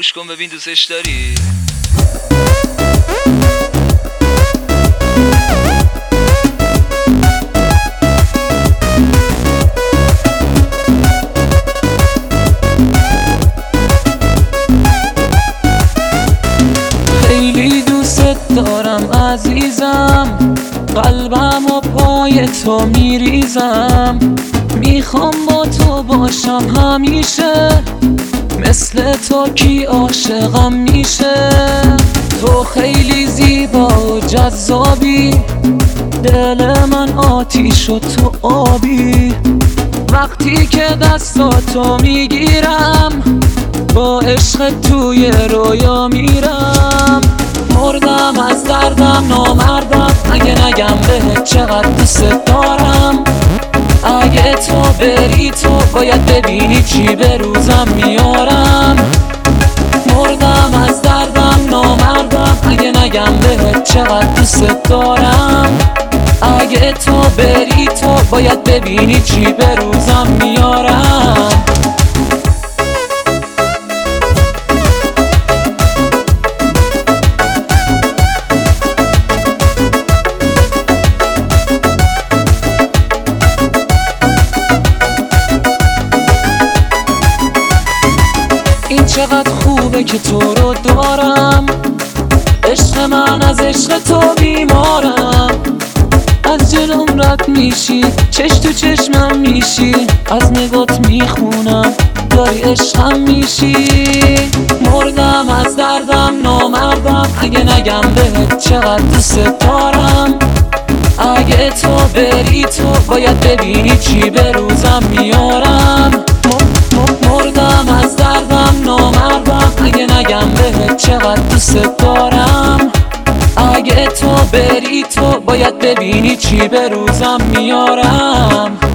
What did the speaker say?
گوش کن ببین دوستش داری. خیلی دوست دارم عزیزم، قلبم و پای تو میریزم. میخوام با تو باشم همیشه، مثل تو کی عاشقم میشه. تو خیلی زیبا و جذابی، دل من آتیش و تو آبی. وقتی که دستاتو میگیرم، با عشق توی رویا میرم. مردم از دردم نامردم، اگه نگم بهت چقدر دوست دارم. اگه تو بری تو باید ببینی چی به روزم میارم. مردم از دردم نامردم، اگه نگم بهت چقدر دوست دارم. اگه تو بری تو باید ببینی چی به روزم میارم. این چقدر خوبه که تو رو دارم، عشق من از عشق تو بیمارم. از جلوم رد میشی، چش تو چشمم میشی، از نگات میخونم داری عشقم میشی. مردم از دردم نامردم، اگه نگم بهت چقدر دوست دارم. اگه تو بری تو باید ببینی چی به روزم میارم. مردم از دردم نامردم، اگه نگم بهت چقدر دوست دارم. اگه تو بری تو باید ببینی چی به روزم میارم.